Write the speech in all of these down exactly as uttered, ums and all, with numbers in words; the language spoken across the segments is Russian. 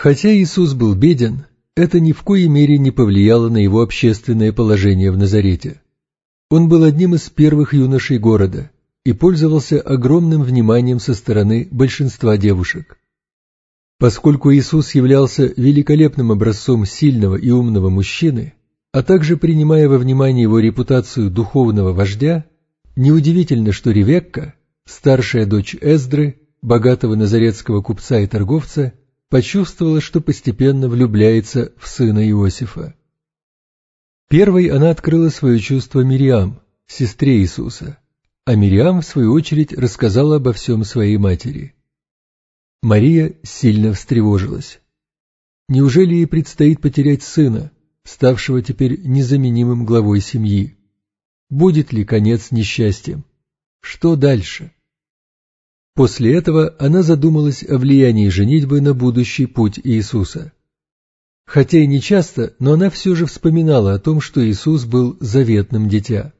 Хотя Иисус был беден, это ни в коей мере не повлияло на его общественное положение в Назарете. Он был одним из первых юношей города и пользовался огромным вниманием со стороны большинства девушек. Поскольку Иисус являлся великолепным образцом сильного и умного мужчины, а также принимая во внимание его репутацию духовного вождя, неудивительно, что Ревекка, старшая дочь Эздры, богатого назаретского купца и торговца, почувствовала, что постепенно влюбляется в сына Иосифа. Первой она открыла свое чувство Мириам, сестре Иисуса, а Мириам, в свою очередь, рассказала обо всем своей матери. Мария сильно встревожилась. Неужели ей предстоит потерять сына, ставшего теперь незаменимым главой семьи? Будет ли конец несчастьем? Что дальше? После этого она задумалась о влиянии женитьбы на будущий путь Иисуса. Хотя и не часто, но она все же вспоминала о том, что Иисус был заветным дитя.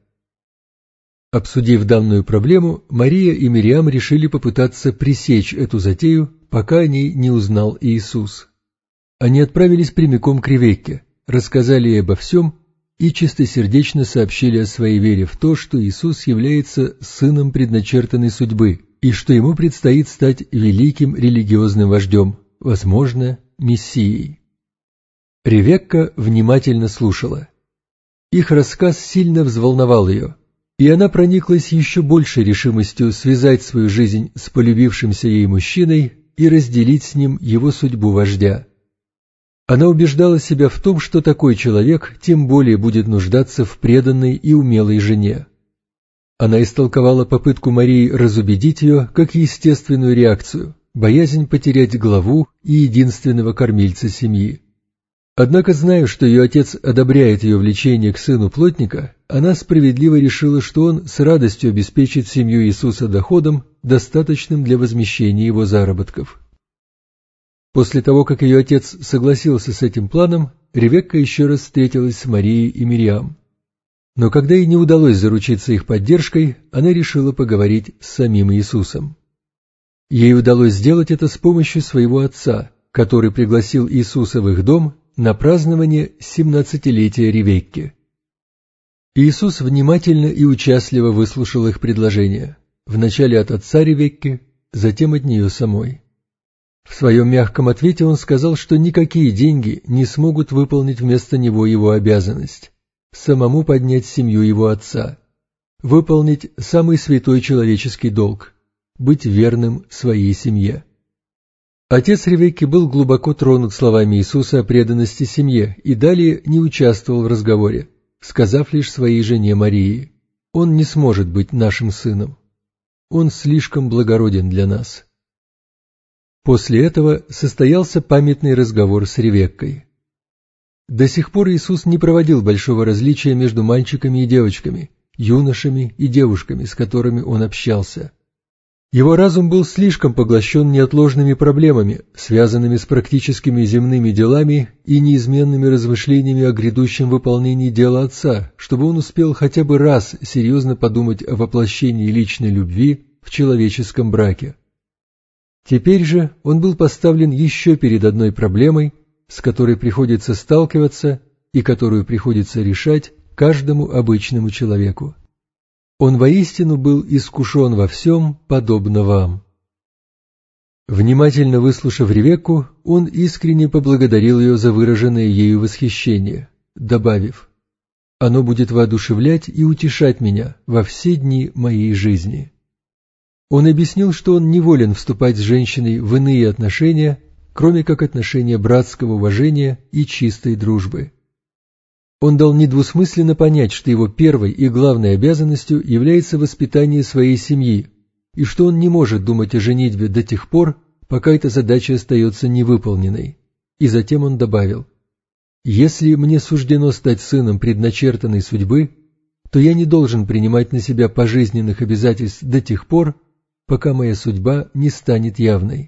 Обсудив данную проблему, Мария и Мириам решили попытаться пресечь эту затею, пока о ней не узнал Иисус. Они отправились прямиком к Ревекке, рассказали ей обо всем и чистосердечно сообщили о своей вере в то, что Иисус является сыном предначертанной судьбы и что ему предстоит стать великим религиозным вождем, возможно, Мессией. Ревекка внимательно слушала. Их рассказ сильно взволновал ее, и она прониклась еще большей решимостью связать свою жизнь с полюбившимся ей мужчиной и разделить с ним его судьбу вождя. Она убеждала себя в том, что такой человек тем более будет нуждаться в преданной и умелой жене. Она истолковала попытку Марии разубедить ее как естественную реакцию, боязнь потерять главу и единственного кормильца семьи. Однако, зная, что ее отец одобряет ее влечение к сыну плотника, она справедливо решила, что он с радостью обеспечит семью Иисуса доходом, достаточным для возмещения его заработков. После того, как ее отец согласился с этим планом, Ревекка еще раз встретилась с Марией и Мириам. Но когда ей не удалось заручиться их поддержкой, она решила поговорить с самим Иисусом. Ей удалось сделать это с помощью своего отца, который пригласил Иисуса в их дом на празднование семнадцатилетия Ревекки. Иисус внимательно и участливо выслушал их предложение, вначале от отца Ревекки, затем от нее самой. В своем мягком ответе он сказал, что никакие деньги не смогут выполнить вместо него его обязанность – самому поднять семью его отца, выполнить самый святой человеческий долг – быть верным своей семье. Отец Ревекки был глубоко тронут словами Иисуса о преданности семье и далее не участвовал в разговоре, сказав лишь своей жене Марии: «Он не сможет быть нашим сыном. Он слишком благороден для нас». После этого состоялся памятный разговор с Ревеккой. До сих пор Иисус не проводил большого различия между мальчиками и девочками, юношами и девушками, с которыми он общался. Его разум был слишком поглощен неотложными проблемами, связанными с практическими земными делами и неизменными размышлениями о грядущем выполнении дела Отца, чтобы он успел хотя бы раз серьезно подумать о воплощении личной любви в человеческом браке. Теперь же он был поставлен еще перед одной проблемой, с которой приходится сталкиваться и которую приходится решать каждому обычному человеку. Он воистину был искушен во всем, подобно вам. Внимательно выслушав Ревекку, он искренне поблагодарил ее за выраженное ею восхищение, добавив: «Оно будет воодушевлять и утешать меня во все дни моей жизни». Он объяснил, что он не волен вступать с женщиной в иные отношения, кроме как отношения братского уважения и чистой дружбы. Он дал недвусмысленно понять, что его первой и главной обязанностью является воспитание своей семьи, и что он не может думать о женитьбе до тех пор, пока эта задача остается невыполненной. И затем он добавил: «Если мне суждено стать сыном предначертанной судьбы, то я не должен принимать на себя пожизненных обязательств до тех пор, пока моя судьба не станет явной».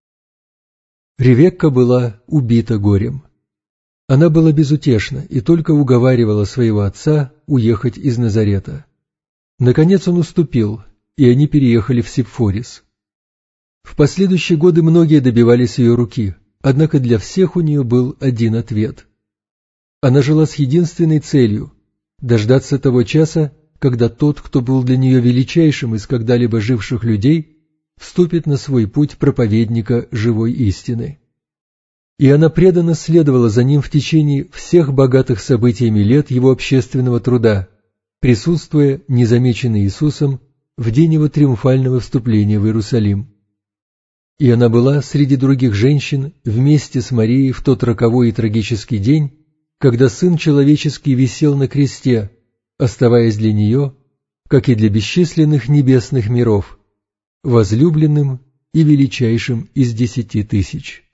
Ревекка была убита горем. Она была безутешна и только уговаривала своего отца уехать из Назарета. Наконец он уступил, и они переехали в Сипфорис. В последующие годы многие добивались ее руки, однако для всех у нее был один ответ. Она жила с единственной целью – дождаться того часа, когда тот, кто был для нее величайшим из когда-либо живших людей, вступит на свой путь проповедника живой истины. И она преданно следовала за ним в течение всех богатых событиями лет его общественного труда, присутствуя, незамеченной Иисусом, в день его триумфального вступления в Иерусалим. И она была среди других женщин вместе с Марией в тот роковой и трагический день, когда Сын Человеческий висел на кресте, оставаясь для нее, как и для бесчисленных небесных миров, возлюбленным и величайшим из десяти тысяч.